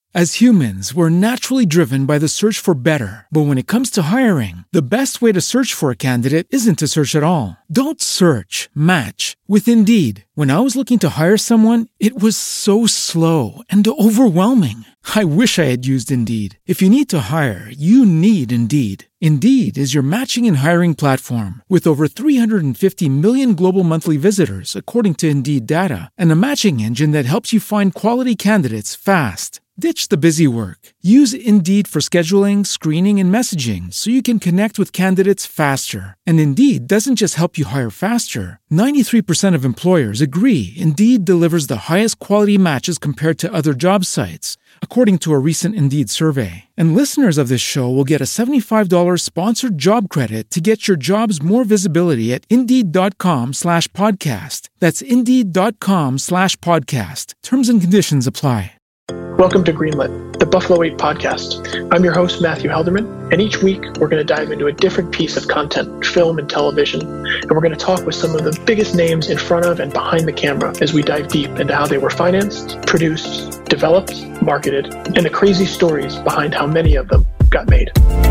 As humans, we're naturally driven by the search for better. But when it comes to hiring, the best way to search for a candidate isn't to search at all. Don't search, match with Indeed. When I was looking to hire someone, it was so slow and overwhelming. I wish I had used Indeed. If you need to hire, you need Indeed. Indeed is your matching and hiring platform with over 350 million global monthly visitors, according to Indeed data, and a matching engine that helps you find quality candidates fast. Ditch the busy work. Use Indeed for scheduling, screening, and messaging so you can connect with candidates faster. And Indeed doesn't just help you hire faster. 93% of employers agree Indeed delivers the highest quality matches compared to other job sites, according to a recent Indeed survey. And listeners of this show will get a $75 sponsored job credit to get your jobs more visibility at Indeed.com/podcast. That's Indeed.com/podcast. Terms and conditions apply. Welcome to Greenlit, the Buffalo 8 podcast. I'm your host, Matthew Helderman, and each week we're going to dive into a different piece of content, film and television, and we're going to talk with some of the biggest names in front of and behind the camera as we dive deep into how they were financed, produced, developed, marketed, and the crazy stories behind how many of them got made.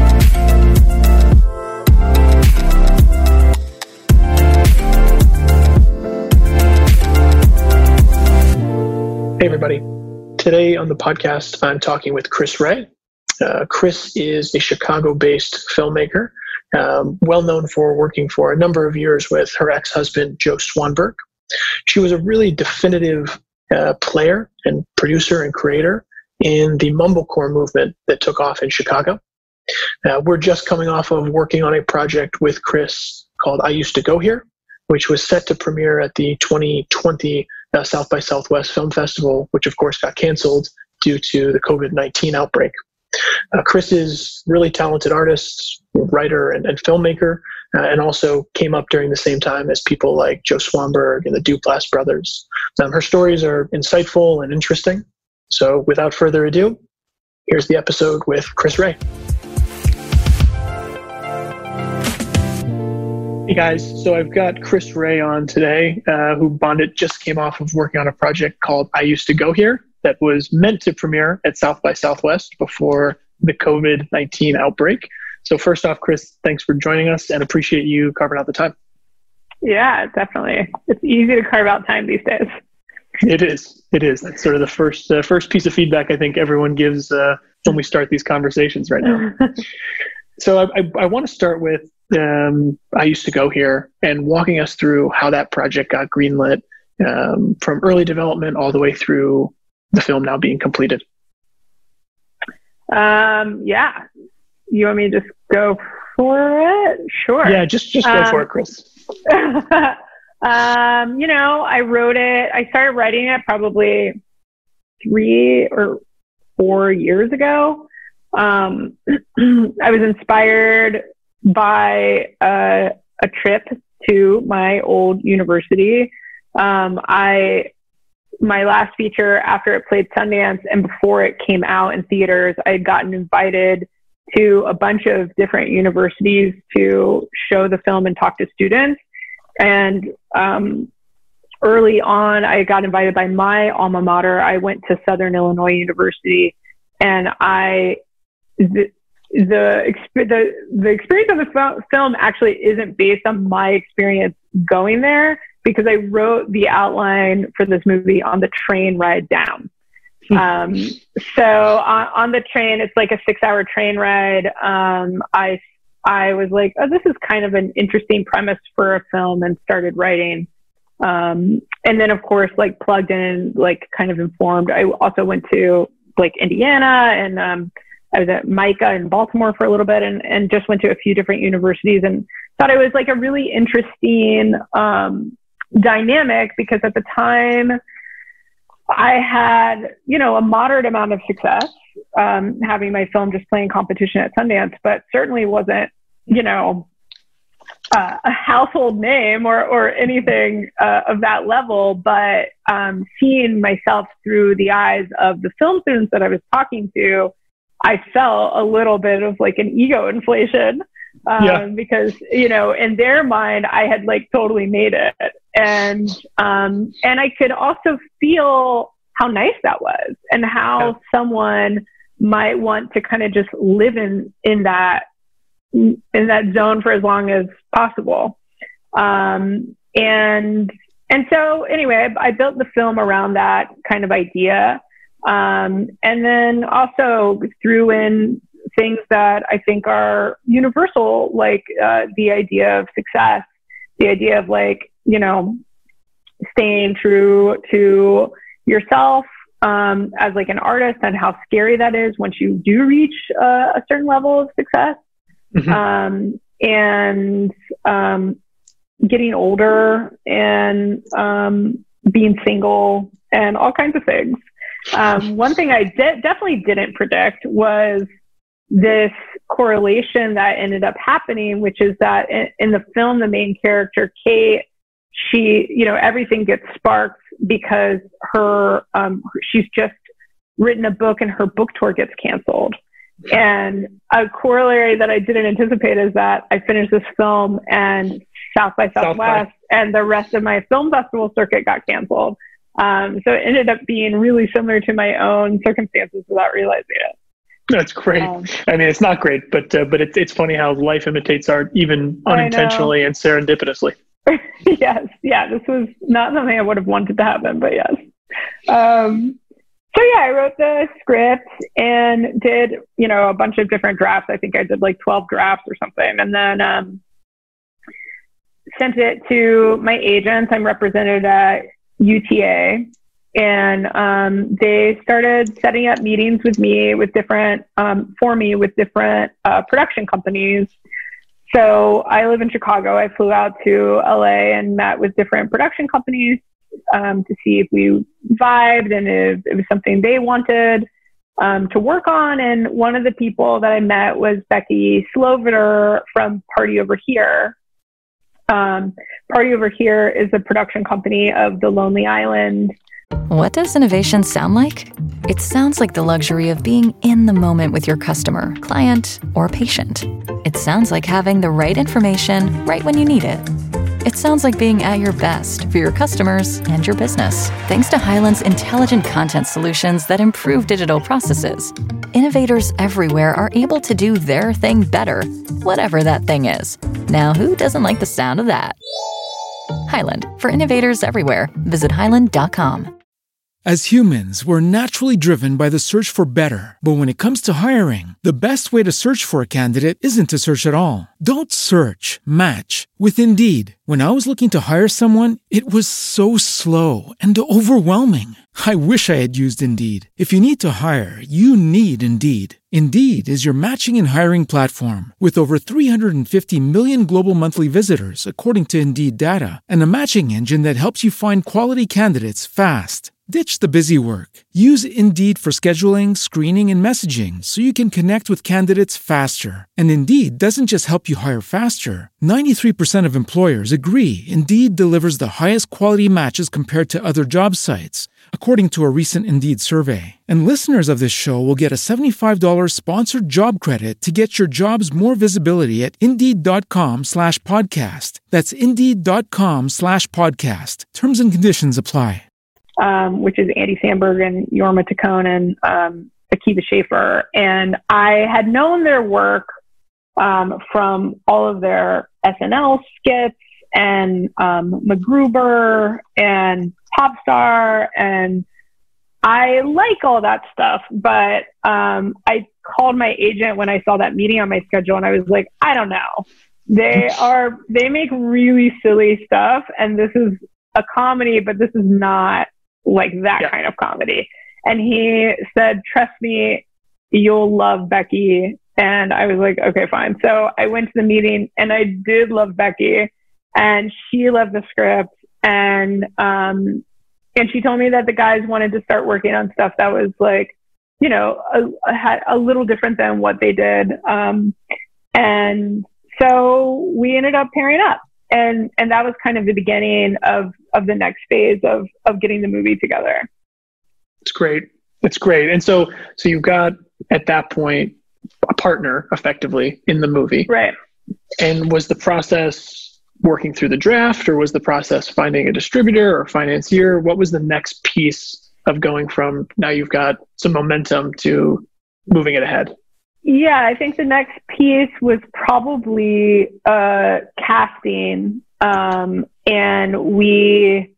Hey everybody. Today on the podcast, I'm talking with Chris Rea. Chris is a Chicago-based filmmaker, well known for working for a number of years with her ex-husband, Joe Swanberg. She was a really definitive player and producer and creator in the mumblecore movement that took off in Chicago. We're just coming off of working on a project with Chris called I Used to Go Here, which was set to premiere at the 2020 South by Southwest Film Festival, which of course got canceled due to the COVID-19 outbreak. Chris is a really talented artist, writer, and filmmaker, and also came up during the same time as people like Joe Swanberg and the Duplass brothers. Her stories are insightful and interesting. So without further ado, here's the episode with Chris Rea. Hey guys, so I've got Chris Rea on today, who Bondit just came off of working on a project called I Used to Go Here that was meant to premiere at South by Southwest before the COVID-19 outbreak. So first off, Chris, thanks for joining us and appreciate you carving out the time. Yeah, definitely. It's easy to carve out time these days. It is. That's sort of the first piece of feedback I think everyone gives when we start these conversations right now. So I want to start with I Used to Go Here and walking us through how that project got greenlit from early development all the way through the film now being completed. Yeah. You want me to just go for it? Sure. Yeah, just go for it, Chris. I wrote it. I started writing it probably 3 or 4 years ago. I was inspired by a trip to my old university. My last feature after it played Sundance and before it came out in theaters, I had gotten invited to a bunch of different universities to show the film and talk to students. And early on, I got invited by my alma mater. I went to Southern Illinois University, and the experience of the film actually isn't based on my experience going there, because I wrote the outline for this movie on the train ride down. So on the train, it's like a 6-hour train ride. I was like, oh, this is kind of an interesting premise for a film, and started writing. And then of course, like plugged in, like kind of informed. I also went to like Indiana, and I was at MICA in Baltimore for a little bit, and just went to a few different universities, and thought it was like a really interesting dynamic, because at the time I had, a moderate amount of success, having my film just playing competition at Sundance, but certainly wasn't, a household name or anything of that level. But seeing myself through the eyes of the film students that I was talking to, I felt a little bit of like an ego inflation, because, in their mind, I had like totally made it. And I could also feel how nice that was, and how someone might want to kind of just live in that zone for as long as possible. And so anyway, I built the film around that kind of idea. And then also threw in things that I think are universal, like the idea of success, the idea of like, you know, staying true to yourself as like an artist, and how scary that is once you do reach a certain level of success. And getting older, and being single, and all kinds of things. One thing I definitely didn't predict was this correlation that ended up happening, which is that in the film, the main character, Kate, she, you know, everything gets sparked because she's just written a book and her book tour gets canceled. And a corollary that I didn't anticipate is that I finished this film and South by Southwest and the rest of my film festival circuit got canceled. So it ended up being really similar to my own circumstances without realizing it. That's great. I mean, it's not great, but it's funny how life imitates art, even unintentionally and serendipitously. Yes. Yeah. This was not something I would have wanted to happen, but yes. So yeah, I wrote the script and did, you know, a bunch of different drafts. I think I did like 12 drafts or something. And then sent it to my agents. I'm represented at UTA. And they started setting up meetings with me with different, with different production companies. So I live in Chicago. I flew out to LA and met with different production companies to see if we vibed and if it was something they wanted to work on. And one of the people that I met was Becky Sloviter from Party Over Here. Party Over Here is a production company of The Lonely Island. What does innovation sound like? It sounds like the luxury of being in the moment with your customer, client, or patient. It sounds like having the right information right when you need it. It sounds like being at your best for your customers and your business. Thanks to Hyland's intelligent content solutions that improve digital processes, innovators everywhere are able to do their thing better, whatever that thing is. Now, who doesn't like the sound of that? Hyland, for innovators everywhere. Visit hyland.com. As humans, we're naturally driven by the search for better. But when it comes to hiring, the best way to search for a candidate isn't to search at all. Don't search, match with Indeed. When I was looking to hire someone, it was so slow and overwhelming. I wish I had used Indeed. If you need to hire, you need Indeed. Indeed is your matching and hiring platform with over 350 million global monthly visitors, according to Indeed data, and a matching engine that helps you find quality candidates fast. Ditch the busy work. Use Indeed for scheduling, screening, and messaging so you can connect with candidates faster. And Indeed doesn't just help you hire faster. 93% of employers agree Indeed delivers the highest quality matches compared to other job sites, according to a recent Indeed survey. And listeners of this show will get a $75 sponsored job credit to get your jobs more visibility at Indeed.com/podcast. That's Indeed.com/podcast. Terms and conditions apply. Which is Andy Samberg and Jorma Taccone and Akiva Schaffer. And I had known their work from all of their SNL skits and MacGruber and Popstar. And I like all that stuff. But I called my agent when I saw that meeting on my schedule and I was like, I don't know. They make really silly stuff. And this is a comedy, but this is not like that kind of comedy. And he said, trust me, you'll love Becky. And I was like, okay, fine. So I went to the meeting and I did love Becky and she loved the script. And she told me that the guys wanted to start working on stuff that was like, you know, a little different than what they did. And so we ended up pairing up. And that was kind of the beginning of the next phase of getting the movie together. It's great. It's great. And so you've got, at that point, a partner effectively in the movie. Right. And was the process working through the draft, or was the process finding a distributor or financier? What was the next piece of going from now you've got some momentum to moving it ahead? Yeah, I think the next piece was probably casting, and we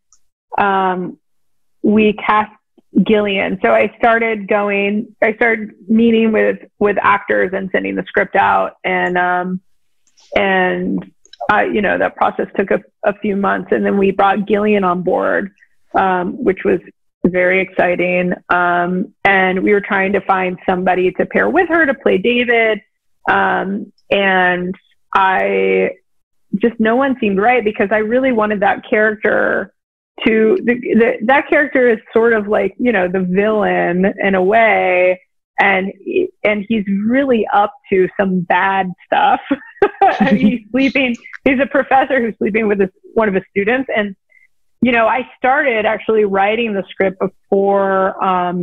cast Gillian. So I started meeting with actors and sending the script out, and that process took a few months, and then we brought Gillian on board, which was very exciting. And we were trying to find somebody to pair with her to play David. And no one seemed right, because I really wanted that character that character is sort of like, the villain in a way. And he's really up to some bad stuff. He's a professor who's sleeping with one of his students. And, I started actually writing the script before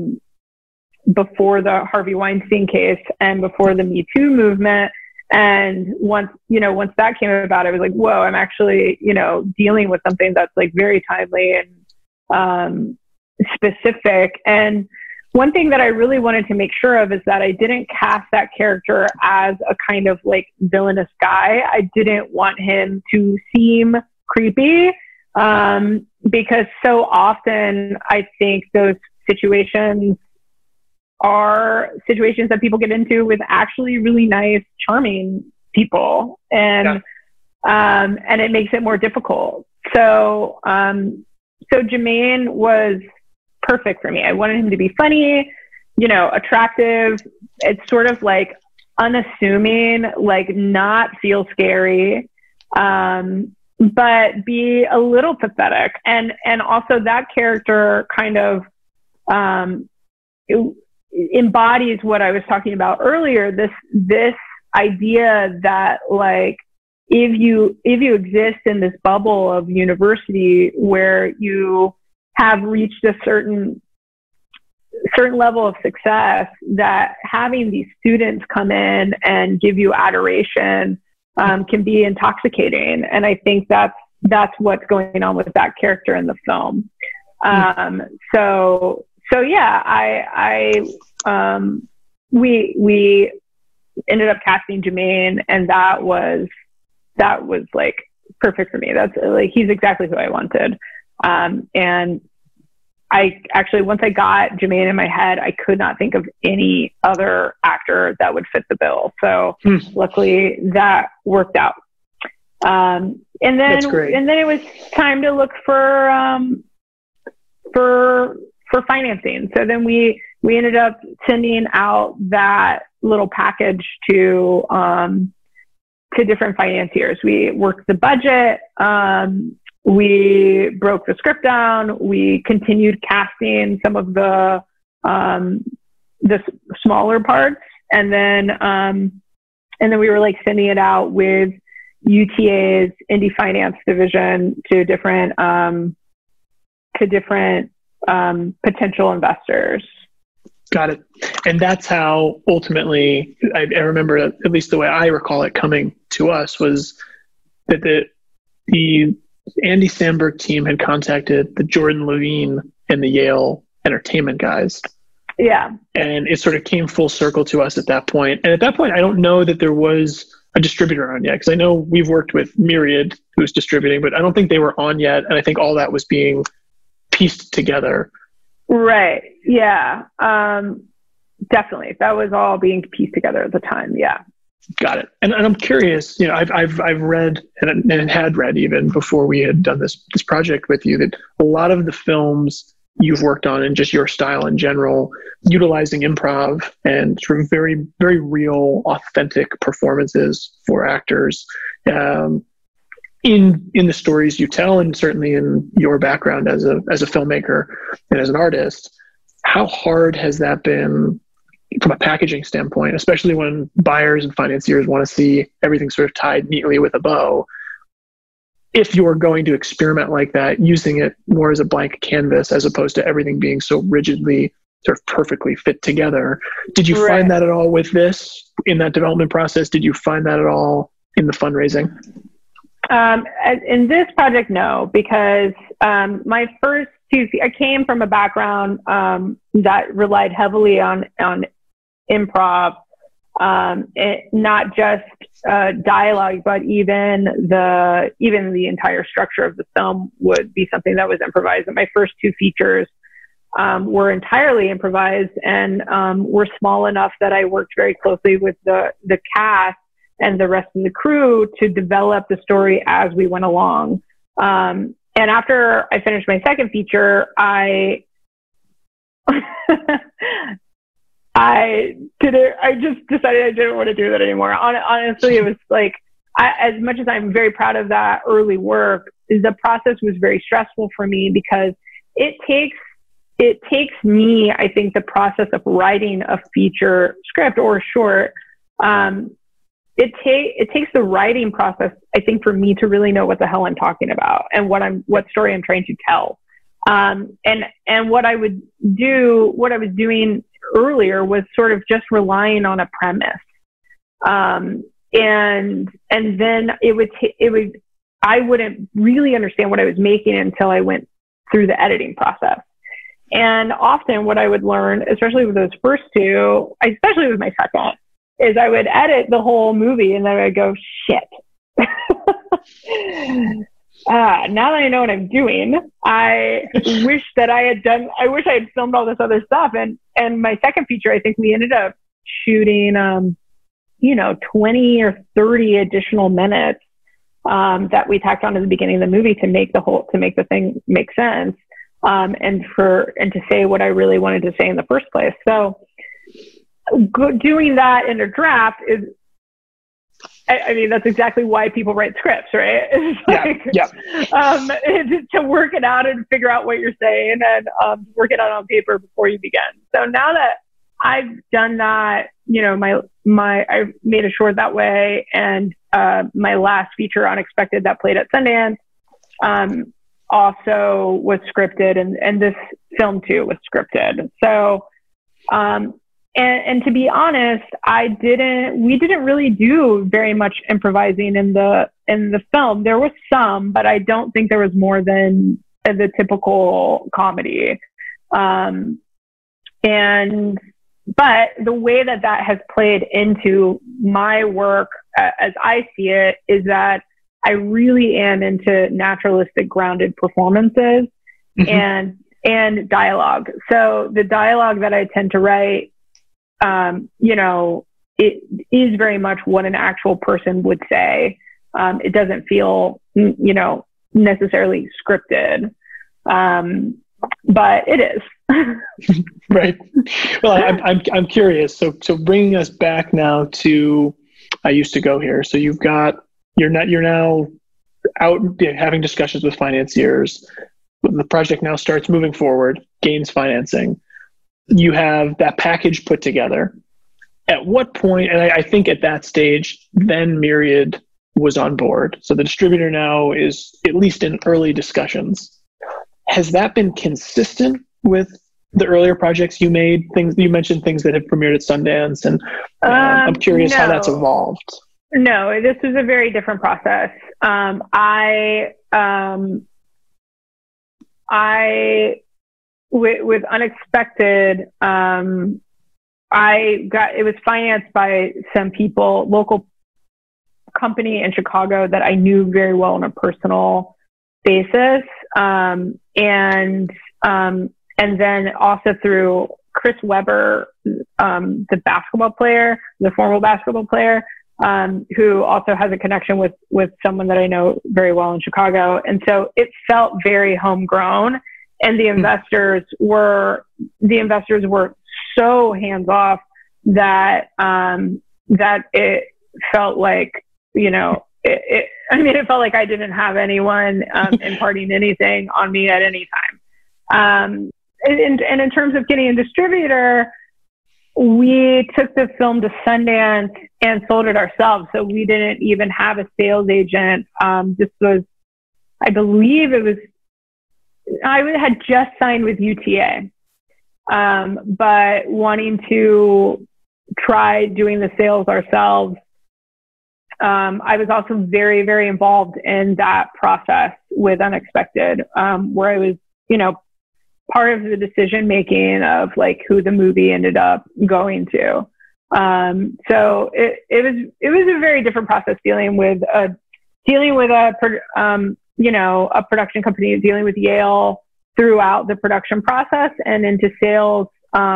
the Harvey Weinstein case and before the Me Too movement. And once that came about, I was like, whoa, I'm actually, dealing with something that's like very timely and specific. And one thing that I really wanted to make sure of is that I didn't cast that character as a kind of like villainous guy. I didn't want him to seem creepy, because so often I think those situations are situations that people get into with actually really nice, charming people. And it makes it more difficult. So Jermaine was perfect for me. I wanted him to be funny, attractive. It's sort of like unassuming, like not feel scary, but be a little pathetic. And also that character kind of, embodies what I was talking about earlier, this idea that like, if you exist in this bubble of university where you have reached a certain level of success, that having these students come in and give you adoration can be intoxicating. And I think that's what's going on with that character in the film. So yeah, we ended up casting Jermaine, and that was like perfect for me. That's like, he's exactly who I wanted. And I actually, once I got Jermaine in my head, I could not think of any other actor that would fit the bill. So luckily that worked out. And then it was time to look for financing. So then we ended up sending out that little package to different financiers. We worked the budget. We broke the script down. We continued casting some of the smaller parts, and then we were like sending it out with UTA's Indie Finance division to different potential investors. Got it. And that's how ultimately, I remember, at least the way I recall it coming to us, was that the Andy Samberg team had contacted the Jordan Levine and the Yale entertainment guys. Yeah. And it sort of came full circle to us at that point. And at that point, I don't know that there was a distributor on yet, because I know we've worked with Myriad, who's distributing, but I don't think they were on yet. And I think all that was being pieced together. Right. Yeah. Definitely. That was all being pieced together at the time. Yeah. Got it. And I'm curious, I've read and had read even before we had done this project with you, that a lot of the films you've worked on and just your style in general, utilizing improv and sort of very, very real, authentic performances for actors, in the stories you tell, and certainly in your background as a filmmaker and as an artist. How hard has that been from a packaging standpoint, especially when buyers and financiers want to see everything sort of tied neatly with a bow? If you're going to experiment like that, using it more as a blank canvas as opposed to everything being so rigidly sort of perfectly fit together, did you find that at all with this in that development process? Did you find that at all in the fundraising? In this project, no, because my first I came from a background that relied heavily on improv, not just dialogue, but even the entire structure of the film would be something that was improvised. And my first two features were entirely improvised, and were small enough that I worked very closely with the cast and the rest of the crew to develop the story as we went along. And after I finished my second feature, I just decided I didn't want to do that anymore. Honestly, it was like, as much as I'm very proud of that early work, the process was very stressful for me, because it takes me, I think, the process of writing a feature script or a short, it takes the writing process, I think, for me to really know what the hell I'm talking about and what story I'm trying to tell. And what I was doing earlier was sort of just relying on a premise. And then I wouldn't really understand what I was making until I went through the editing process. And often what I would learn, especially with those first two, especially with my second, is I would edit the whole movie and then I would go, shit. Now that I know what I'm doing, I wish I had filmed all this other stuff. And my second feature, I think we ended up shooting, 20 or 30 additional minutes that we tacked on at the beginning of the movie to make the thing make sense. And to say what I really wanted to say in the first place. So doing that in a draft is, I mean, that's exactly why people write scripts, right? It's to work it out and figure out what you're saying and work it out on paper before you begin. So now that I've done that, I've made a short that way, and my last feature, Unexpected, that played at Sundance, also was scripted, and this film too was scripted. So, and to be honest, we didn't really do very much improvising in the film. There was some, but I don't think there was more than the typical comedy. But the way that has played into my work, as I see it, is that I really am into naturalistic, grounded performances and dialogue. So the dialogue that I tend to write, it is very much what an actual person would say. It doesn't feel, necessarily scripted, but it is. Right. Well, I'm curious. So bringing us back now to I Used to Go Here. So you're now out having discussions with financiers. The project now starts moving forward, gains financing. You have that package put together. At what point, and I think at that stage, then Myriad was on board. So the distributor now is at least in early discussions. Has that been consistent with the earlier projects you made? You mentioned things that have premiered at Sundance, and I'm curious how that's evolved. No, this is a very different process. With Unexpected, it was financed by some people, local company in Chicago that I knew very well on a personal basis. And then also through Chris Webber, the former basketball player, who also has a connection with someone that I know very well in Chicago. And so it felt very homegrown, and the investors were so hands off that it felt like, it felt like I didn't have anyone imparting anything on me at any time. And in terms of getting a distributor, we took the film to Sundance and sold it ourselves. So we didn't even have a sales agent. This was, I believe I had just signed with UTA, but wanting to try doing the sales ourselves. I was also very, very involved in that process with Unexpected, where I was, part of the decision making of like who the movie ended up going to. So it was a very different process dealing with a production company, dealing with Yale throughout the production process and into sales.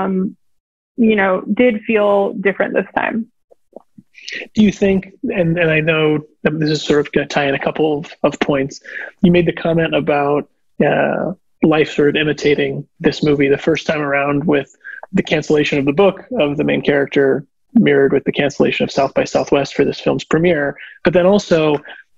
Did feel different this time. Do you think, and I know this is sort of going to tie in a couple of points, you made the comment about life sort of imitating this movie the first time around with the cancellation of the book of the main character mirrored with the cancellation of South by Southwest for this film's premiere. But then also,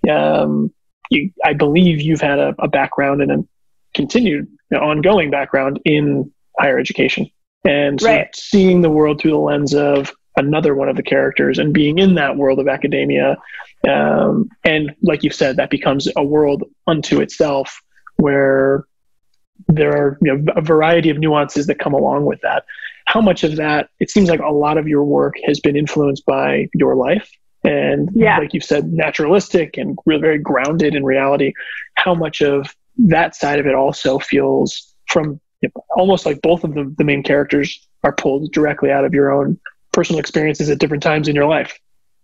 I believe you've had a background and a continued ongoing background in higher education. And so right. Seeing the world through the lens of another one of the characters and being in that world of academia. And like you said, that becomes a world unto itself where there are a variety of nuances that come along with that. How much of that, it seems like a lot of your work has been influenced by your life and like you've said, naturalistic and really very grounded in reality. How much of that side of it also feels from almost like both of the main characters are pulled directly out of your own personal experiences at different times in your life?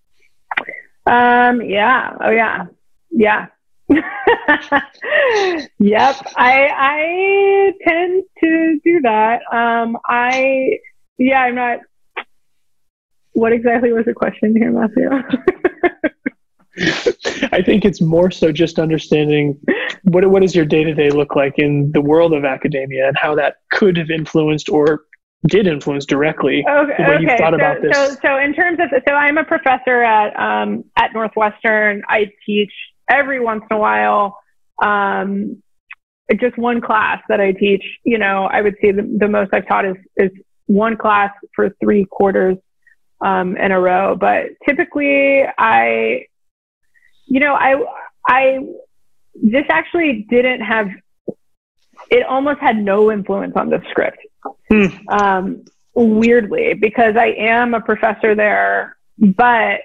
Yeah. Oh yeah. Yeah. Yep. I tend to do that. I'm not, what exactly was the question here, Matthew? I think it's more so just understanding what does your day-to-day look like in the world of academia and how that could have influenced or did influence directly the way you've thought about this. So in terms of, I'm a professor at Northwestern. I teach every once in a while, just one class that I teach. I would say the most I've taught is one class for 3 quarters in a row. But typically this actually didn't have, it almost had no influence on the script. Weirdly, because I am a professor there, but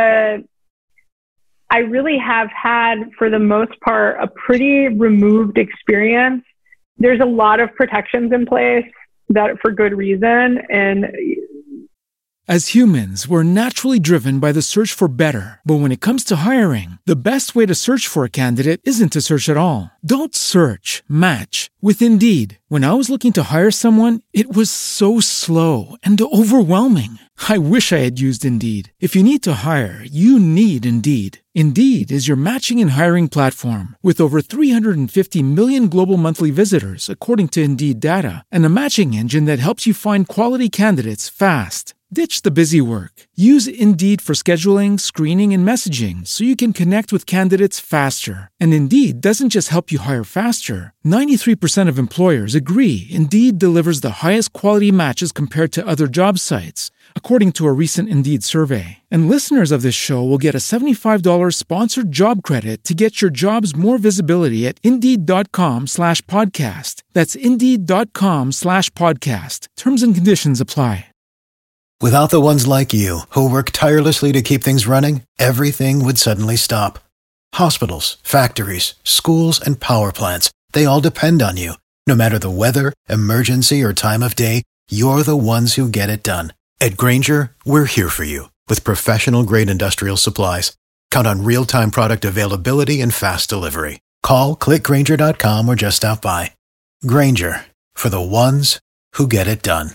I really have had, for the most part, a pretty removed experience. There's a lot of protections in place that for good reason. And as humans, we're naturally driven by the search for better. But when it comes to hiring, the best way to search for a candidate isn't to search at all. Don't search, match with Indeed. When I was looking to hire someone, it was so slow and overwhelming. I wish I had used Indeed. If you need to hire, you need Indeed. Indeed is your matching and hiring platform with over 350 million global monthly visitors, according to Indeed data, and a matching engine that helps you find quality candidates fast. Ditch the busy work. Use Indeed for scheduling, screening, and messaging so you can connect with candidates faster. And Indeed doesn't just help you hire faster. 93% of employers agree Indeed delivers the highest quality matches compared to other job sites, according to a recent Indeed survey. And listeners of this show will get a $75 sponsored job credit to get your jobs more visibility at Indeed.com/podcast. That's Indeed.com/podcast. Terms and conditions apply. Without the ones like you, who work tirelessly to keep things running, everything would suddenly stop. Hospitals, factories, schools, and power plants, they all depend on you. No matter the weather, emergency, or time of day, you're the ones who get it done. At Grainger, we're here for you with professional-grade industrial supplies. Count on real-time product availability and fast delivery. Call, click Grainger.com, or just stop by. Grainger, for the ones who get it done.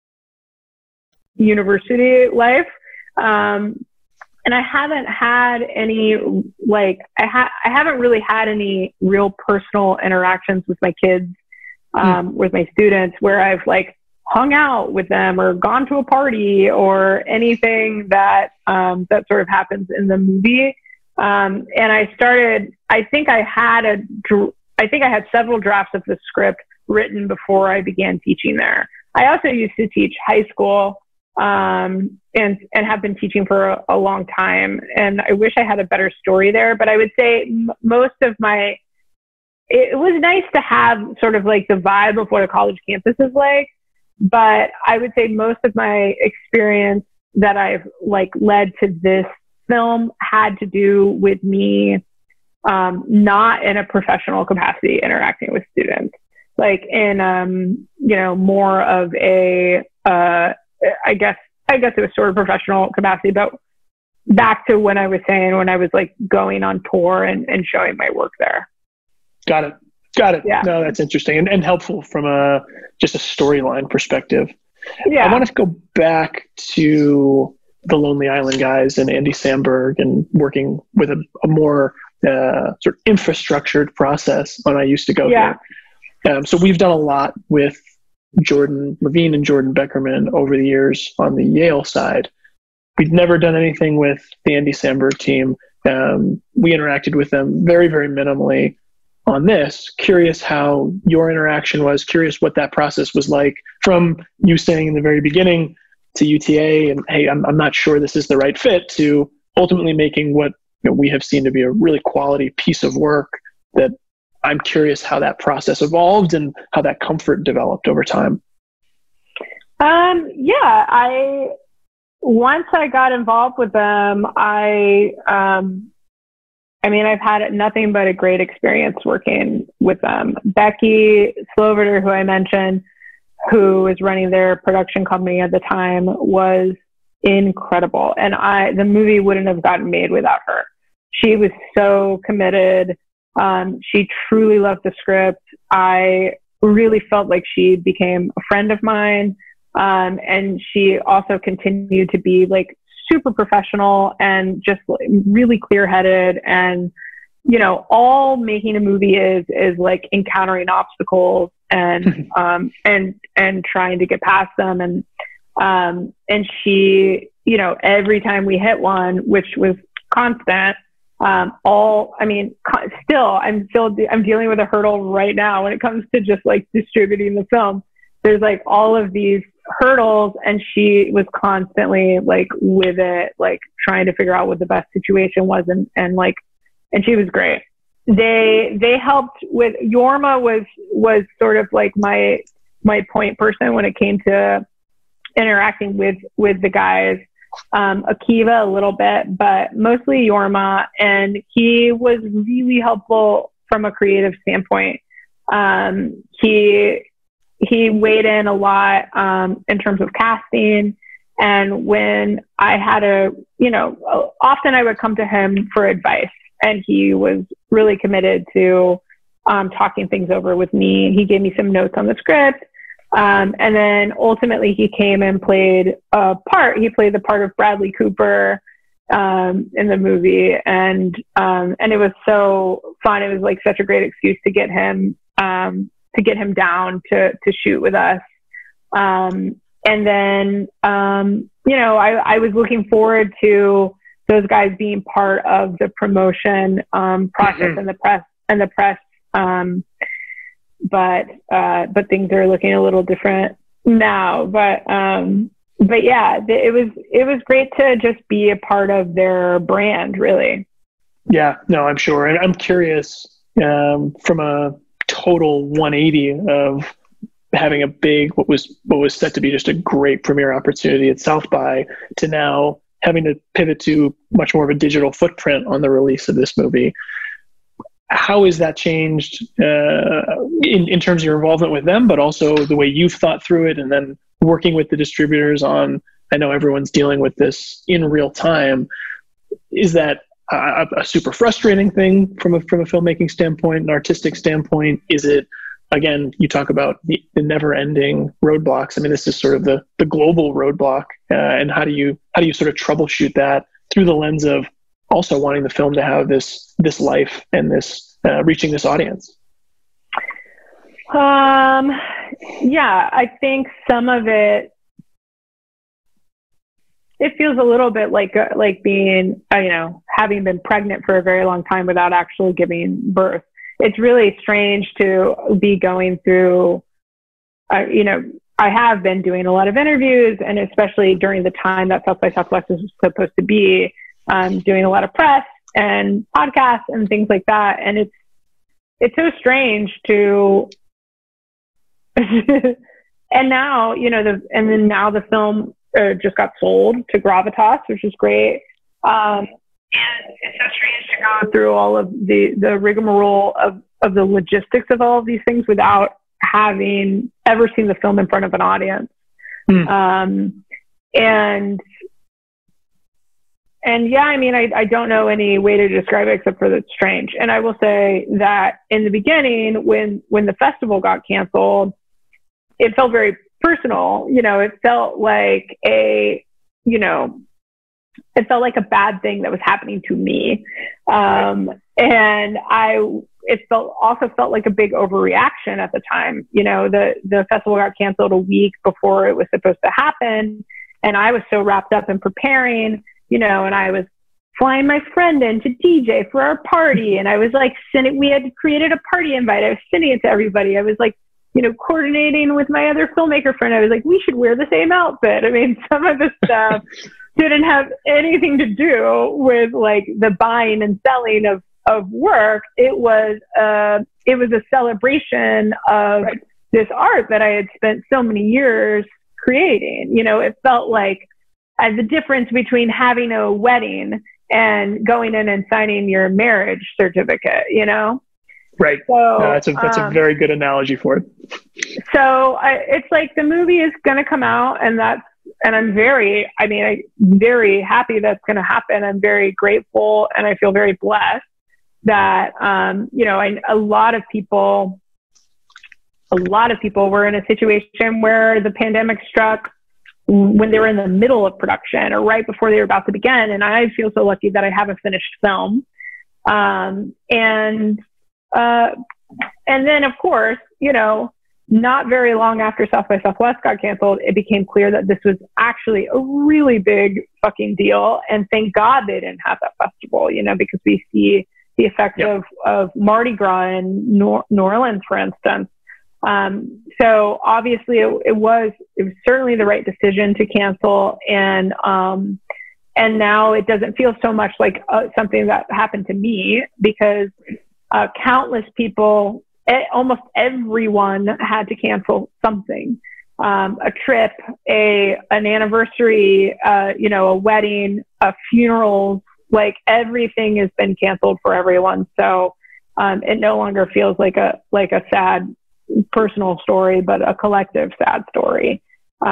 University life. And I haven't had any, I haven't really had any real personal interactions with my kids, with my students where I've hung out with them or gone to a party or anything that, that sort of happens in the movie. And I think I had several drafts of the script written before I began teaching there. I also used to teach high school, and have been teaching for a long time. And I wish I had a better story there, but I would say it was nice to have sort of the vibe of what a college campus is like. But I would say most of my experience that I've led to this film had to do with me, not in a professional capacity interacting with students. like in, more of a, I guess it was sort of professional capacity, but back to when I was saying, when I was like going on tour and showing my work there. Got it. Yeah. No, that's interesting and helpful from just a storyline perspective. Yeah. I want to go back to the Lonely Island guys and Andy Samberg and working with a more sort of infrastructured process when I used to go here. So we've done a lot with Jordan Levine and Jordan Beckerman over the years on the Yale side. We'd never done anything with the Andy Samberg team. We interacted with them very, very minimally on this. Curious how your interaction was, curious what that process was like from you saying in the very beginning to UTA and, hey, I'm not sure this is the right fit, to ultimately making what we have seen to be a really quality piece of work. That I'm curious how that process evolved and how that comfort developed over time. Once I got involved with them, I've had nothing but a great experience working with them. Becky Sloviter, who I mentioned, who was running their production company at the time, was incredible. And the movie wouldn't have gotten made without her. She was so committed. She truly loved the script. I really felt like she became a friend of mine. And she also continued to be like super professional and just really clear-headed. And, all making a movie is like encountering obstacles and, and trying to get past them. And she, every time we hit one, which was constant, I'm dealing with a hurdle right now when it comes to just like distributing the film. There's like all of these hurdles, and she was constantly like with it, like trying to figure out what the best situation was. And she was great. They helped with Jorma was sort of like my point person when it came to interacting with the guys. Akiva a little bit, but mostly Jorma, and he was really helpful from a creative standpoint. He weighed in a lot in terms of casting, and when I had often I would come to him for advice, and he was really committed to talking things over with me. He gave me some notes on the script. And then ultimately he came and played a part. He played the part of Bradley Cooper in the movie. And it was so fun. It was like such a great excuse to get him down to shoot with us. And then, I was looking forward to those guys being part of the promotion process and the press. But things are looking a little different now. But yeah, it was great to just be a part of their brand, really. Yeah, no, I'm sure. And I'm curious, from a total 180 of having a big, what was set to be just a great premiere opportunity at South by, to now having to pivot to much more of a digital footprint on the release of this movie. How has that changed in terms of your involvement with them, but also the way you've thought through it, and then working with the distributors on, I know everyone's dealing with this in real time. Is that a super frustrating thing from a filmmaking standpoint, an artistic standpoint? Is it, again, you talk about the never-ending roadblocks. I mean, this is sort of the global roadblock, and how do you sort of troubleshoot that through the lens of also wanting the film to have this life and this reaching this audience? Yeah, I think some of it feels a little bit like being, having been pregnant for a very long time without actually giving birth. It's really strange to be going through, I have been doing a lot of interviews, and especially during the time that South by Southwest is supposed to be, doing a lot of press and podcasts and things like that. And it's so strange to, and now, now the film just got sold to Gravitas, which is great. And it's so strange to go through all of the rigmarole of the logistics of all of these things without having ever seen the film in front of an audience. And yeah, I mean, I don't know any way to describe it except for that it's strange. And I will say that in the beginning, when the festival got canceled, it felt very personal. You know, it felt like it felt like a bad thing that was happening to me. And it also felt like a big overreaction at the time. You know, the festival got canceled a week before it was supposed to happen. And I was so wrapped up in preparing, you know, and I was flying my friend in to DJ for our party. And I was like, we had created a party invite. I was sending it to everybody. I was like, you know, coordinating with my other filmmaker friend. I was like, we should wear the same outfit. I mean, some of the stuff didn't have anything to do with like the buying and selling of work. It was a celebration of this art that I had spent so many years creating. You know, it felt like the difference between having a wedding and going in and signing your marriage certificate, you know? Right. So, that's a very good analogy for it. So it's like the movie is going to come out, and I'm very happy that's going to happen. I'm very grateful, and I feel very blessed that, you know, a lot of people were in a situation where the pandemic struck when they were in the middle of production or right before they were about to begin. And I feel so lucky that I have a finished film. And then of course, you know, not very long after South by Southwest got canceled, it became clear that this was actually a really big fucking deal. And thank God they didn't have that festival, you know, because we see the effects of Mardi Gras in New Orleans, for instance. So obviously it was certainly the right decision to cancel. And now it doesn't feel so much like something that happened to me, because countless people, almost everyone had to cancel something, a trip, an anniversary, you know, a wedding, a funeral, like everything has been canceled for everyone. So, it no longer feels like a sad personal story, but a collective sad story.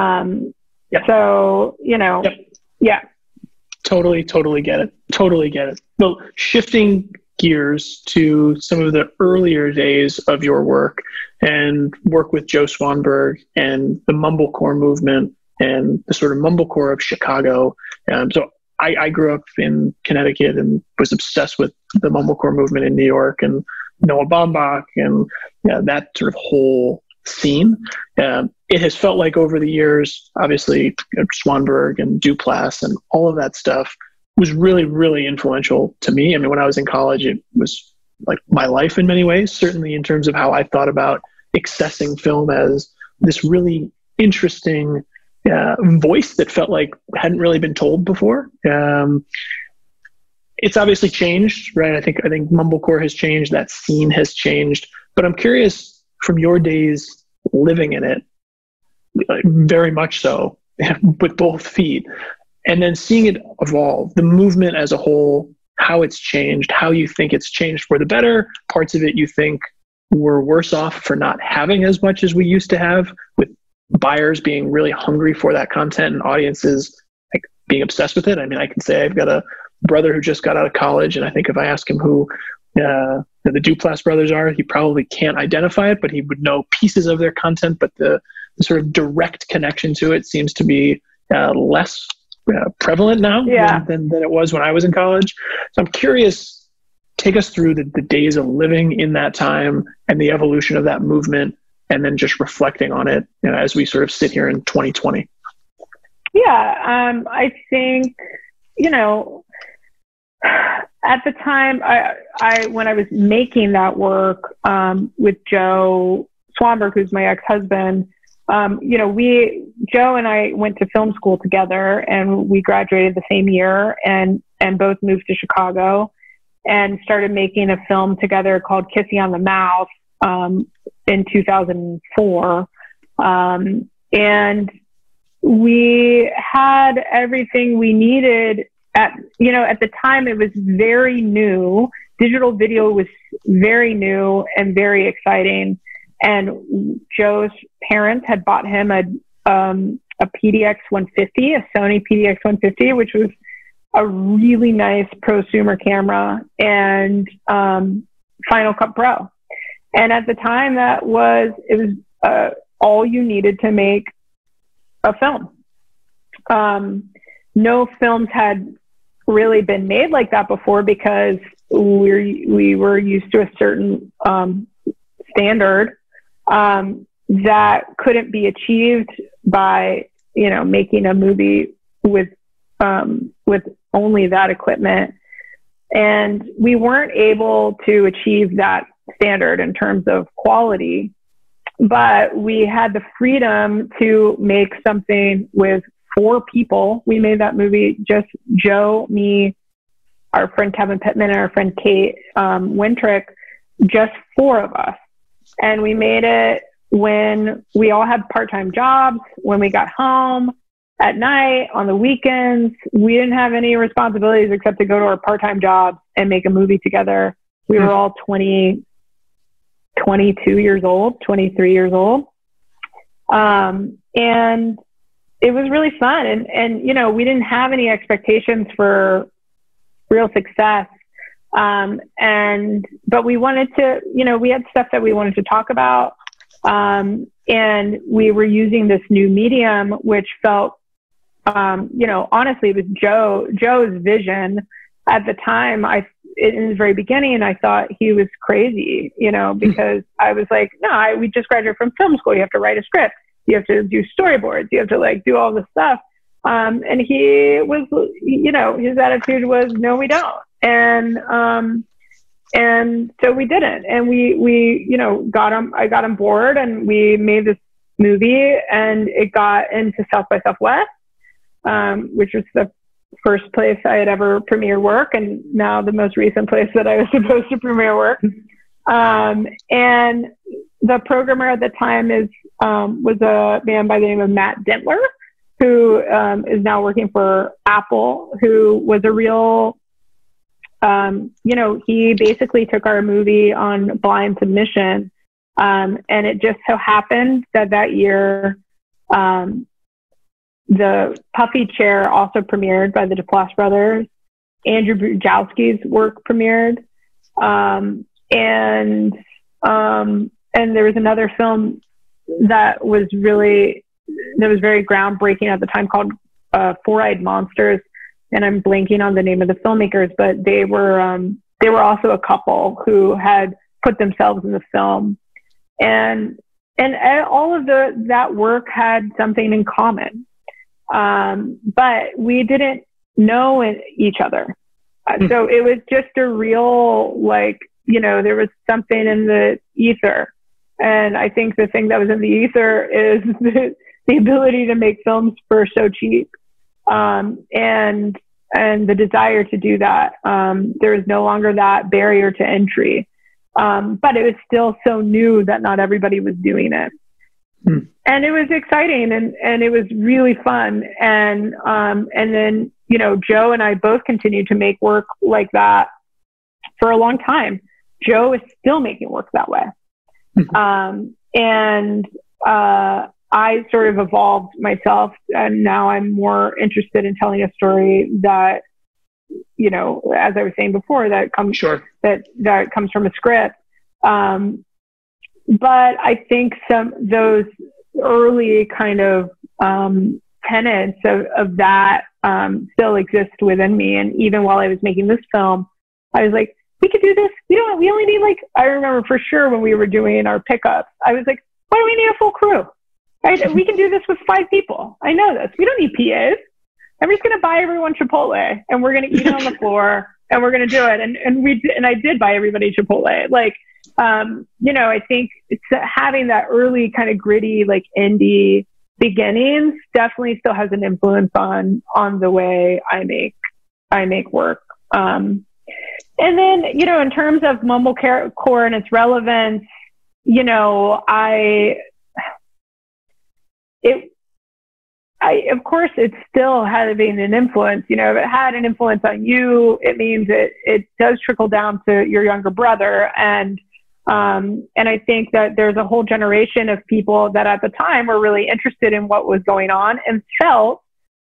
So, you know, Totally get it. Well, shifting gears to some of the earlier days of your work and work with Joe Swanberg and the Mumblecore movement and the sort of Mumblecore of Chicago. So I grew up in Connecticut and was obsessed with the Mumblecore movement in New York and Noah Baumbach and that sort of whole scene. It has felt like over the years, obviously, Swanberg and Duplass and all of that stuff was really, really influential to me. I mean, when I was in college, it was like my life in many ways, certainly in terms of how I thought about accessing film as this really interesting voice that felt like hadn't really been told before. It's obviously changed, right? I think Mumblecore has changed, that scene has changed, but I'm curious from your days living in it, very much so, with both feet, and then seeing it evolve, the movement as a whole, how it's changed, how you think it's changed for the better, parts of it you think we're worse off for not having as much as we used to have, with buyers being really hungry for that content and audiences like being obsessed with it. I mean, I can say I've got a brother who just got out of college, and I think if I ask him who the Duplass brothers are, he probably can't identify it, but he would know pieces of their content. But the sort of direct connection to it seems to be less prevalent now than it was when I was in college. So I'm curious, take us through the days of living in that time and the evolution of that movement, and then just reflecting on it as we sort of sit here in 2020. Yeah, I think, you know, at the time, when I was making that work with Joe Swanberg, who's my ex-husband, you know, Joe and I went to film school together, and we graduated the same year, and both moved to Chicago and started making a film together called Kissy on the Mouth in 2004. And we had everything we needed. At the time, it was very new. Digital video was very new and very exciting. And Joe's parents had bought him a PDX 150, a Sony PDX 150, which was a really nice prosumer camera, and Final Cut Pro. And at the time, it was all you needed to make a film. No films had really been made like that before, because we were used to a certain standard that couldn't be achieved by, making a movie with only that equipment. And we weren't able to achieve that standard in terms of quality, but we had the freedom to make something with 4 people. We made that movie, just Joe, me, our friend Kevin Pittman, and our friend Kate Wintrick, just 4 of us. And we made it when we all had part-time jobs, when we got home at night, on the weekends. We didn't have any responsibilities except to go to our part-time jobs and make a movie together. We were all 22 years old, 23 years old. And it was really fun. And we didn't have any expectations for real success. But we wanted to, we had stuff that we wanted to talk about. And we were using this new medium, which felt, honestly, it was Joe's vision at the time. In the very beginning, I thought he was crazy, because I was like, no, we just graduated from film school. You have to write a script. You have to do storyboards. You have to do all this stuff. And he was, his attitude was, no, we don't. And so we didn't. And we I got him bored, and we made this movie, and it got into South by Southwest, which was the first place I had ever premiered work, and now the most recent place that I was supposed to premiere work. And the programmer at the time was a man by the name of Matt Dintler, who is now working for Apple, who was a real, he basically took our movie on blind submission. And it just so happened that year, the Puffy Chair also premiered by the Duplass brothers. Andrew Bujalski's work premiered. And there was another film that was very groundbreaking at the time called Four-Eyed Monsters. And I'm blanking on the name of the filmmakers, but they were also a couple who had put themselves in the film. And all of that work had something in common. But we didn't know each other. So it was just a real, there was something in the ether. And I think the thing that was in the ether is the ability to make films for so cheap. And the desire to do that. There was no longer that barrier to entry. But it was still so new that not everybody was doing it. And it was exciting, and it was really fun. And then, Joe and I both continued to make work like that for a long time. Joe is still making work that way. I sort of evolved myself, and now I'm more interested in telling a story that, as I was saying before, that comes that comes from a script. But I think those early kind of tenets of that still exist within me. And even while I was making this film, I was like, we could do this. We only need I remember for sure when we were doing our pickups, I was like, why do we need a full crew? Right? We can do this with 5 people. I know this. We don't need PAs. I'm just going to buy everyone Chipotle, and we're going to eat it on the floor, and we're going to do it. And I did buy everybody Chipotle. I think it's having that early kind of gritty, indie beginnings definitely still has an influence on the way I make work. And then, in terms of mumblecore and its relevance, of course, it's still having an influence. If it had an influence on you, it means it does trickle down to your younger brother. And And I think that there's a whole generation of people that at the time were really interested in what was going on and felt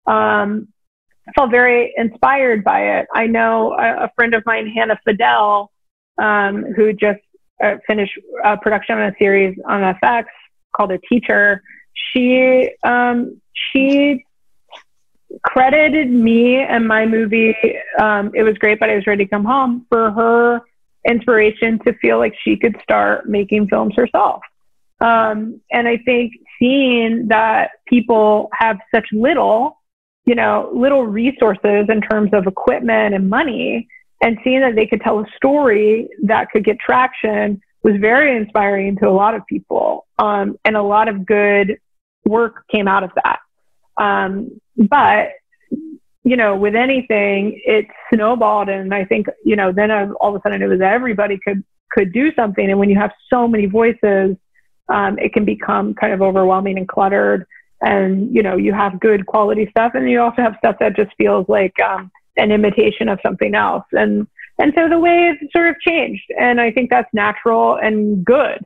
very inspired by it. I know a friend of mine, Hannah Fidel, who just finished production on a series on FX called A Teacher. She credited me and my movie, It Was Great, But I Was Ready to Come Home, for her inspiration to feel like she could start making films herself. And I think seeing that people have such little resources in terms of equipment and money, and seeing that they could tell a story that could get traction was very inspiring to a lot of people. And a lot of good work came out of that. But, with anything, it snowballed. And I think, then all of a sudden it was everybody could do something. And when you have so many voices, it can become kind of overwhelming and cluttered. And, you have good quality stuff, and you also have stuff that just feels like an imitation of something else. And so the way it's sort of changed. And I think that's natural and good.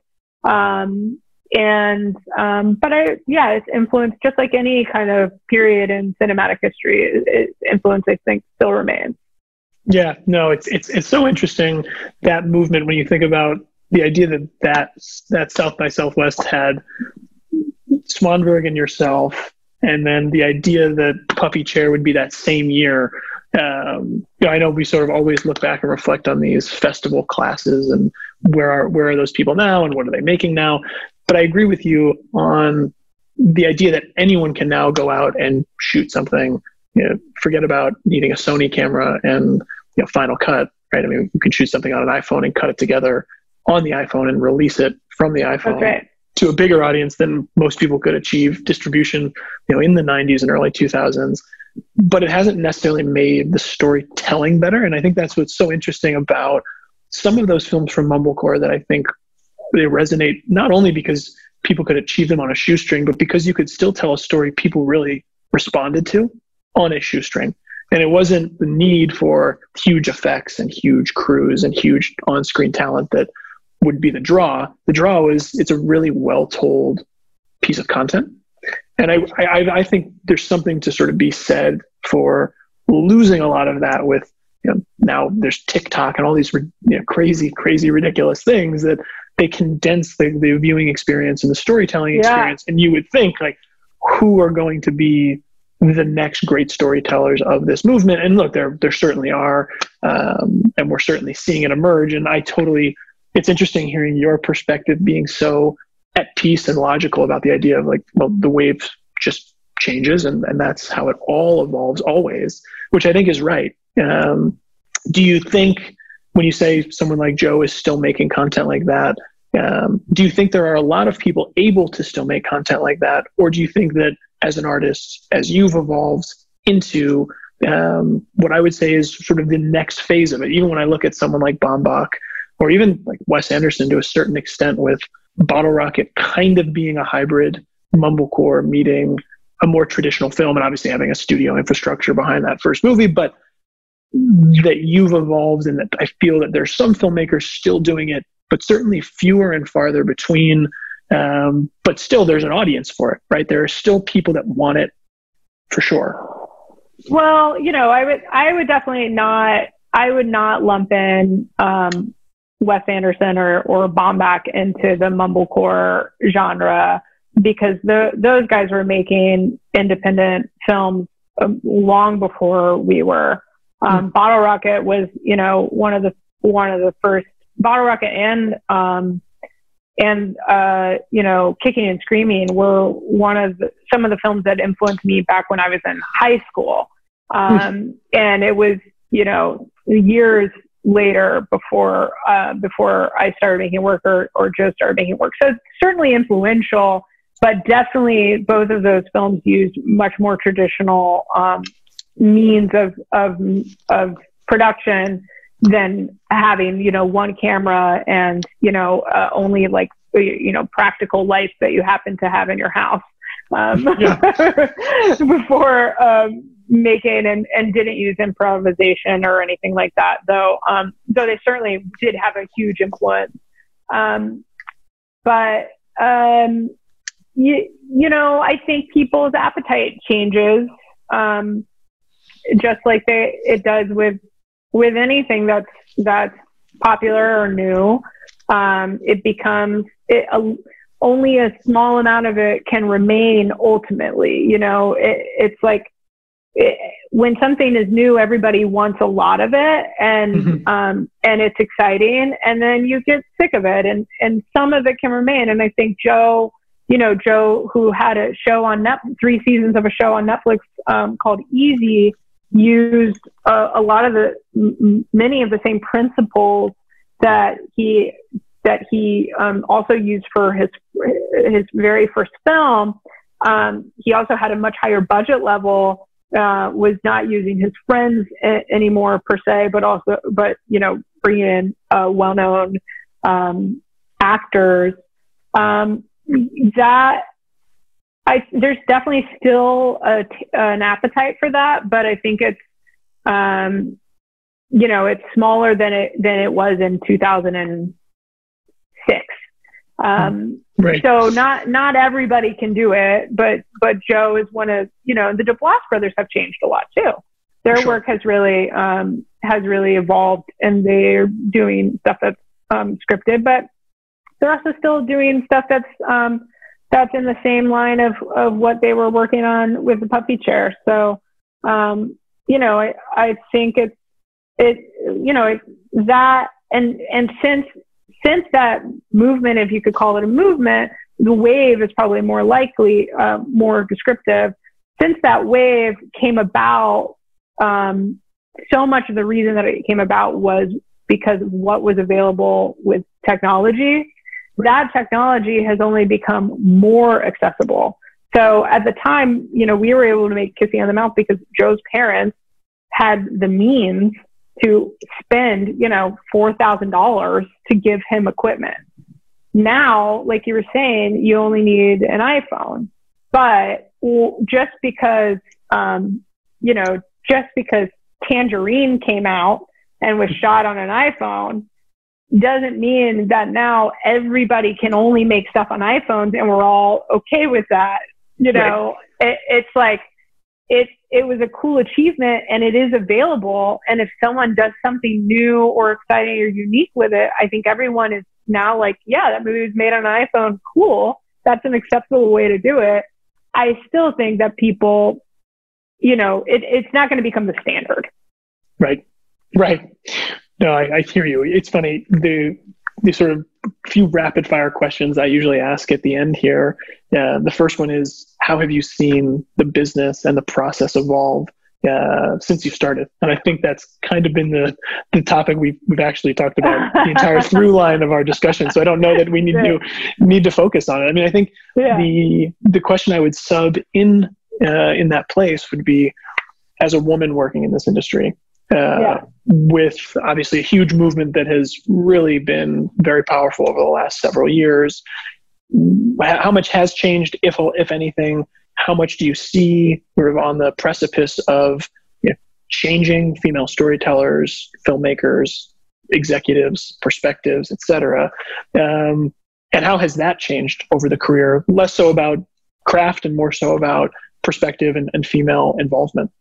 It's influenced, just like any kind of period in cinematic history. Its influence, I think, still remains. Yeah, no, it's so interesting, that movement, when you think about the idea that South by Southwest had Swanberg and yourself, and then the idea that Puffy Chair would be that same year. I know we sort of always look back and reflect on these festival classes and where are those people now and what are they making now. But I agree with you on the idea that anyone can now go out and shoot something. Forget about needing a Sony camera and Final Cut, right? I mean, you can shoot something on an iPhone and cut it together on the iPhone and release it from the iPhone. That's right. To a bigger audience than most people could achieve distribution, in the 90s and early 2000s. But it hasn't necessarily made the storytelling better. And I think that's what's so interesting about some of those films from Mumblecore, that I think they resonate not only because people could achieve them on a shoestring, but because you could still tell a story people really responded to on a shoestring. And it wasn't the need for huge effects and huge crews and huge on-screen talent that would be the draw. The draw was, it's a really well-told piece of content. And I think there's something to sort of be said for losing a lot of that with, now there's TikTok and all these crazy, ridiculous things that they condense the viewing experience and the storytelling experience. And you would think, like, who are going to be the next great storytellers of this movement? And look, there certainly are, and we're certainly seeing it emerge. And it's interesting hearing your perspective being so at peace and logical about the idea of, like, well, the wave just changes and that's how it all evolves always, which I think is right. Do you think, when you say someone like Joe is still making content like that, do you think there are a lot of people able to still make content like that? Or do you think that as an artist, as you've evolved into what I would say is sort of the next phase of it, even when I look at someone like Baumbach, or even like Wes Anderson to a certain extent, with Bottle Rocket kind of being a hybrid Mumblecore meeting a more traditional film, and obviously having a studio infrastructure behind that first movie, but that you've evolved, and that I feel that there's some filmmakers still doing it, but certainly fewer and farther between. But still there's an audience for it, right? There are still people that want it, for sure. Well, I would definitely not, I would not lump in Wes Anderson or Baumbach into the Mumblecore genre, because those guys were making independent films long before we were. Bottle Rocket was, one of the first. Bottle Rocket and Kicking and Screaming were some of the films that influenced me back when I was in high school. And it was, years later before I started making work or Joe started making work. So it's certainly influential, but definitely both of those films used much more traditional means of production than having, one camera and, only like, practical lights that you happen to have in your house before making and didn't use improvisation or anything like that, though they certainly did have a huge influence You know, I think people's appetite changes, just like it does with anything that's popular or new. It becomes only a small amount of it can remain ultimately. You know, it's like when something is new, everybody wants a lot of it, and it's exciting, and then you get sick of it, and some of it can remain. And I think Joe, who had a show on 3 seasons of a show on Netflix called Easy, used a lot of many of the same principles that he also used for his very first film. He also had a much higher budget level, was not using his friends anymore per se, but bringing in well-known actors. There's definitely still an appetite for that, but I think it's it's smaller than it was in 2006. Right. So not everybody can do it, but Joe is one of, the Duplass brothers have changed a lot too. Their work has really evolved, and they're doing stuff that's scripted, but they're also still doing stuff that's in the same line of what they were working on with the Puffy Chair. So, I think it's that, and since that movement, if you could call it a movement, the wave is probably more likely, more descriptive. Since that wave came about, so much of the reason that it came about was because of what was available with technology. That technology has only become more accessible. So at the time, we were able to make Kissing on the Mouth because Joe's parents had the means to spend, $4,000 to give him equipment. Now, like you were saying, you only need an iPhone. But just because Tangerine came out and was shot on an iPhone doesn't mean that now everybody can only make stuff on iPhones and we're all okay with that. Right. It's like, it was a cool achievement, and it is available. And if someone does something new or exciting or unique with it, I think everyone is now like, yeah, that movie was made on an iPhone. Cool. That's an acceptable way to do it. I still think that people, it's not going to become the standard. Right. No, I hear you. It's funny. The sort of few rapid fire questions I usually ask at the end here. The first one is, how have you seen the business and the process evolve since you started? And I think that's kind of been the topic we've actually talked about the entire through line of our discussion. So I don't know that we need to focus on it. I mean, I think the question I would sub in that place would be, as a woman working in this industry, with obviously a huge movement that has really been very powerful over the last several years. How much has changed, if anything? How much do you see sort of on the precipice of changing female storytellers, filmmakers, executives, perspectives, etc.? And how has that changed over the career? Less so about craft and more so about perspective and female involvement.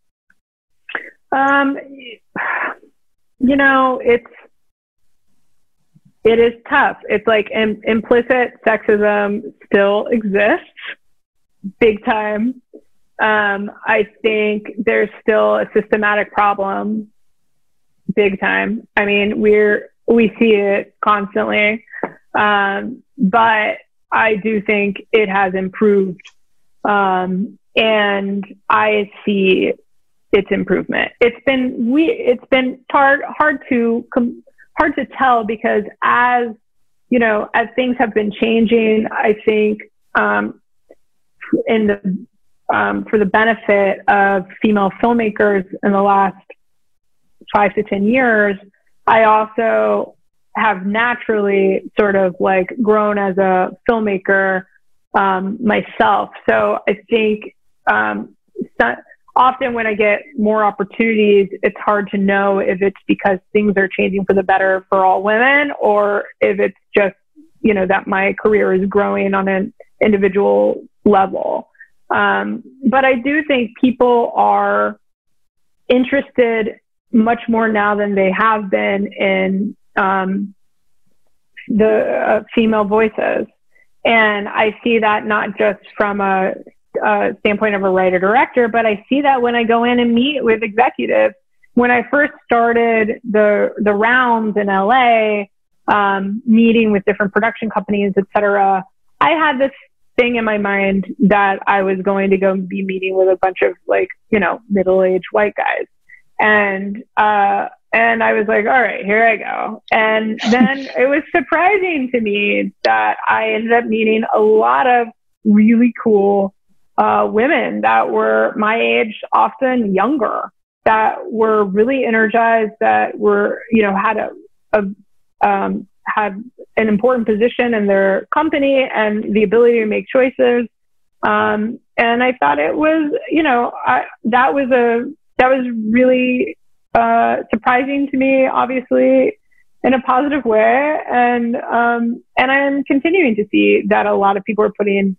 It is tough. It's like implicit sexism still exists big time. I think there's still a systematic problem big time. I mean, we see it constantly. But I do think it has improved. And I see its improvement. It's been hard to tell, because as things have been changing, I think for the benefit of female filmmakers in the last 5 to 10 years, I also have naturally sort of like grown as a filmmaker myself. So I think often when I get more opportunities, it's hard to know if it's because things are changing for the better for all women, or if it's just that my career is growing on an individual level. But I do think people are interested much more now than they have been in the female voices. And I see that not just from a standpoint of a writer-director, but I see that when I go in and meet with executives. When I first started the rounds in LA, meeting with different production companies, et cetera, I had this thing in my mind that I was going to go be meeting with a bunch of middle-aged white guys. And I was like, all right, here I go. And then it was surprising to me that I ended up meeting a lot of really cool women that were my age, often younger, that were really energized, that were, had an important position in their company and the ability to make choices. And I thought it was, that was really surprising to me, obviously, in a positive way. And I'm continuing to see that a lot of people are putting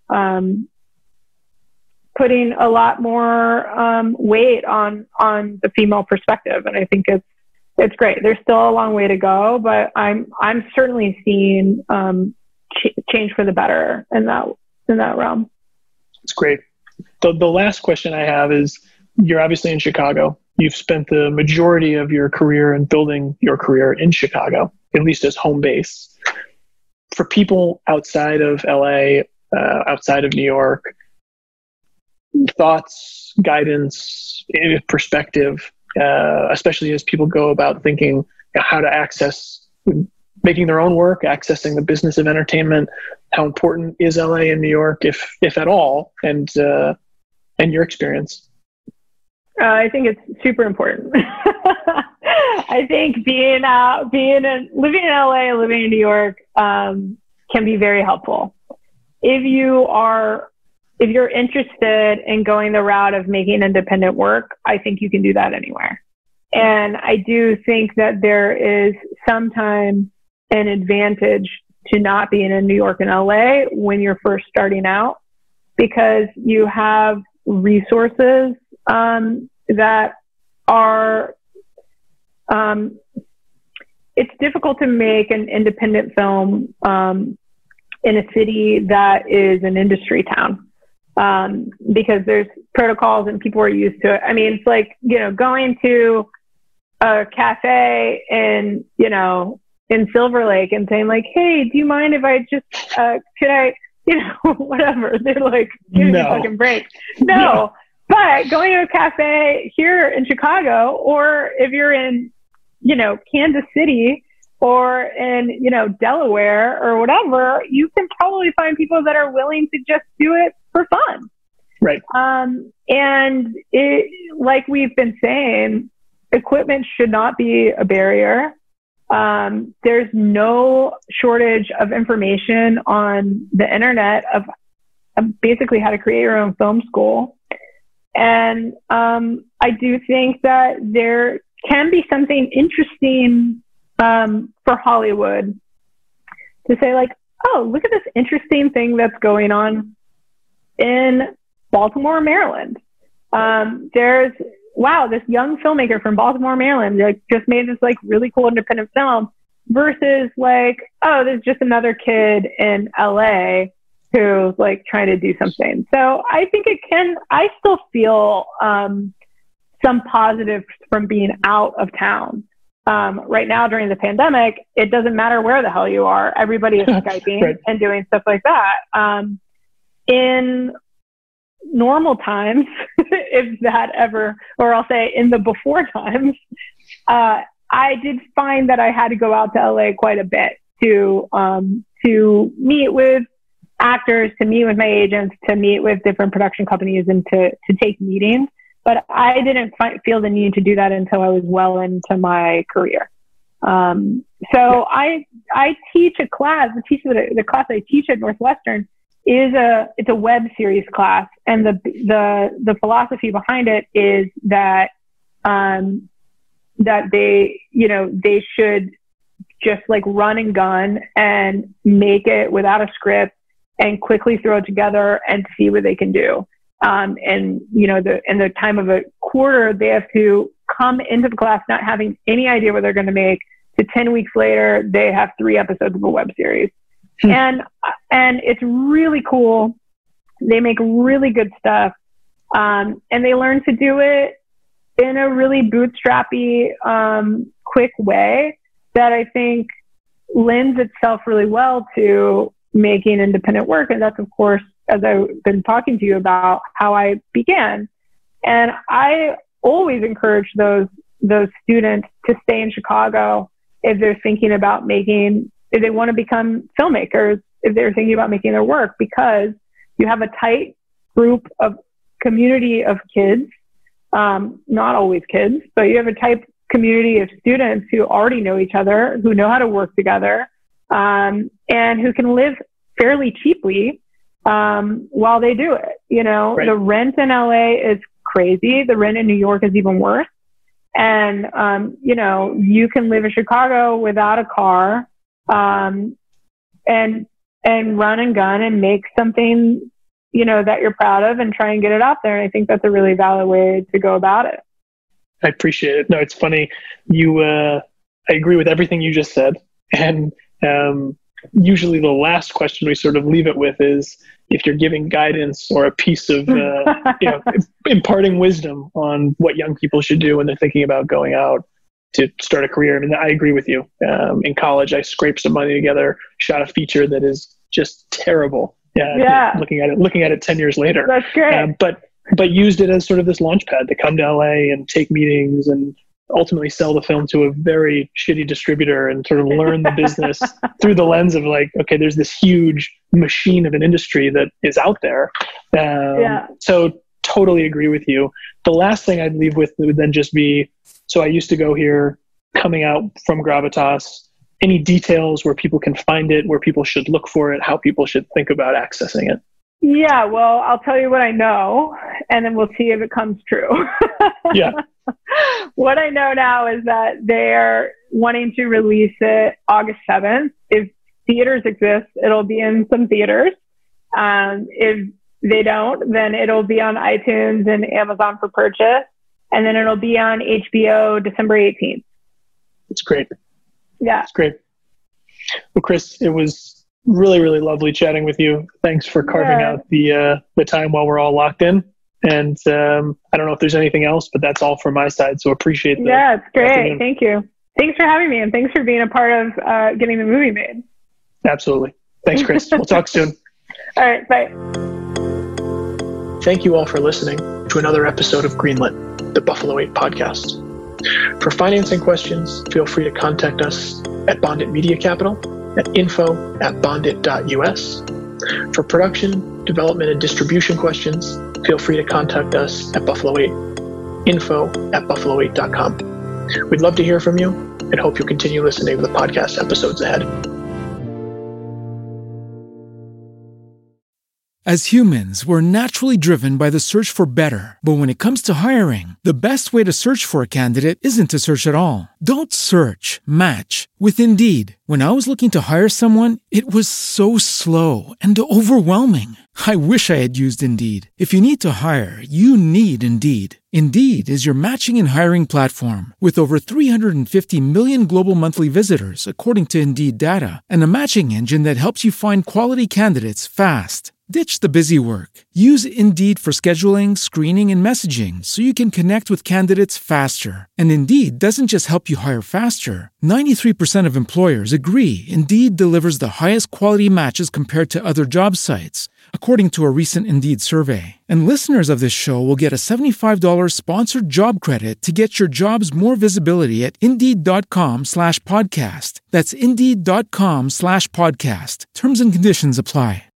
a lot more weight on the female perspective, and I think it's great. There's still a long way to go, but I'm certainly seeing change for the better in that realm. It's great. The last question I have is: you're obviously in Chicago. You've spent the majority of your career and building your career in Chicago, at least as home base. For people outside of LA, outside of New York, thoughts, guidance, perspective, especially as people go about thinking how to access, making their own work, accessing the business of entertainment. How important is LA and New York, if at all, and your experience? I think it's super important. I think living in LA, living in New York, can be very helpful. If you're interested in going the route of making independent work, I think you can do that anywhere. And I do think that there is sometimes an advantage to not being in New York and LA when you're first starting out, because you have resources that are, it's difficult to make an independent film in a city that is an industry town. Because there's protocols and people are used to it. I mean, it's like, going to a cafe in Silver Lake and saying like, hey, do you mind if I just, could I, whatever. They're like, give me a fucking break. No. But going to a cafe here in Chicago, or if you're in, Kansas City or in, Delaware or whatever, you can probably find people that are willing to just do it for fun. Right. And like we've been saying, equipment should not be a barrier. There's no shortage of information on the internet of basically how to create your own film school. And I do think that there can be something interesting for Hollywood to say like, oh, look at this interesting thing that's going on in Baltimore, Maryland. There's, wow, this young filmmaker from Baltimore, Maryland, just made this like really cool independent film, versus like, oh, there's just another kid in LA who's like trying to do something. So I think I still feel some positives from being out of town. Right now during the pandemic, it doesn't matter where the hell you are. Everybody is Skyping right. and doing stuff like that. In normal times, if that ever, or I'll say in the before times, I did find that I had to go out to LA quite a bit to meet with actors, to meet with my agents, to meet with different production companies, and to take meetings. But I didn't feel the need to do that until I was well into my career. So I teach a class. The class I teach at Northwestern it's a web series class, and the philosophy behind it is that that they should just like run and gun and make it without a script and quickly throw it together and see what they can do. And, you know, in the time of a quarter, they have to come into the class not having any idea what they're going to make, to 10 weeks later, they have 3 episodes of a web series. And it's really cool. They make really good stuff. And they learn to do it in a really bootstrappy, quick way that I think lends itself really well to making independent work. And that's, of course, as I've been talking to you about, how I began. And I always encourage those students to stay in Chicago if they're thinking about if they want to become filmmakers, if they're thinking about making their work, because you have a tight community of kids, not always kids, but you have a tight community of students who already know each other, who know how to work together, and who can live fairly cheaply while they do it. You know, right. The rent in LA is crazy. The rent in New York is even worse. And, you know, you can live in Chicago without a car, and run and gun and make something, you know, that you're proud of and try and get it out there. And I think that's a really valid way to go about it. I appreciate it. No, it's funny. I agree with everything you just said. And, usually the last question we sort of leave it with is if you're giving guidance or a piece of, you know, imparting wisdom on what young people should do when they're thinking about going out to start a career. I mean, I agree with you. In college, I scraped some money together, shot a feature that is just terrible. Yeah. Looking at it 10 years later. That's great. But used it as sort of this launch pad to come to LA and take meetings and ultimately sell the film to a very shitty distributor and sort of learn the business through the lens of like, okay, there's this huge machine of an industry that is out there. So totally agree with you. The last thing I'd leave with would then just be, so I used to go here coming out from Gravitas, any details where people can find it, where people should look for it, how people should think about accessing it. Yeah, well, I'll tell you what I know, and then we'll see if it comes true. Yeah. What I know now is that they're wanting to release it August 7th. If theaters exist, it'll be in some theaters. If they don't, then it'll be on iTunes and Amazon for purchase. And then it'll be on HBO December 18th. It's great. Yeah. It's great. Well, Chris, it was really, really lovely chatting with you. Thanks for carving out the time while we're all locked in. And I don't know if there's anything else, but that's all from my side. So appreciate that. Yeah, it's great. Thank you. Thanks for having me, and thanks for being a part of getting the movie made. Absolutely. Thanks, Chris. We'll talk soon. All right. Bye. Thank you all for listening to another episode of Greenlit, the Buffalo 8 podcast. For financing questions, feel free to contact us at Bondit Media Capital at info@bondit.us. For production, development, and distribution questions, feel free to contact us at Buffalo 8, info@buffalo8.com. We'd love to hear from you and hope you'll continue listening to the podcast episodes ahead. As humans, we're naturally driven by the search for better. But when it comes to hiring, the best way to search for a candidate isn't to search at all. Don't search, match with Indeed. When I was looking to hire someone, it was so slow and overwhelming. I wish I had used Indeed. If you need to hire, you need Indeed. Indeed is your matching and hiring platform with over 350 million global monthly visitors, according to Indeed data, and a matching engine that helps you find quality candidates fast. Ditch the busy work. Use Indeed for scheduling, screening, and messaging so you can connect with candidates faster. And Indeed doesn't just help you hire faster. 93% of employers agree Indeed delivers the highest quality matches compared to other job sites, according to a recent Indeed survey. And listeners of this show will get a $75 sponsored job credit to get your jobs more visibility at Indeed.com/podcast. That's Indeed.com/podcast. Terms and conditions apply.